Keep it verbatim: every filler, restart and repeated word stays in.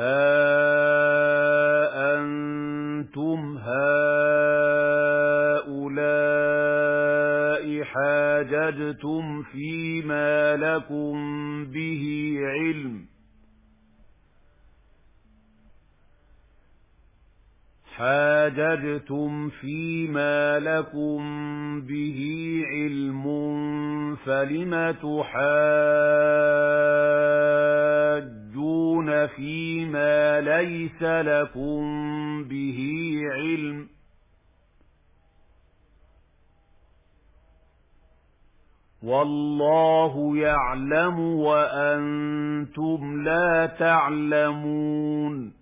أَنتُمْ هَٰؤُلَاءِ حَاجَجْتُمْ فِيمَا لَكُم بِهِ عِلْمٌ حَاجَجْتُمْ فِيمَا لَكُم بِهِ عِلْمٌ فَلِمَ تُحَاجُّونَ فِيمَا لَيْسَ لَكُم بِهِ عِلْمٌ ۚ وَاللَّهُ يَعْلَمُ وَأَنتُمْ لَا تَعْلَمُونَ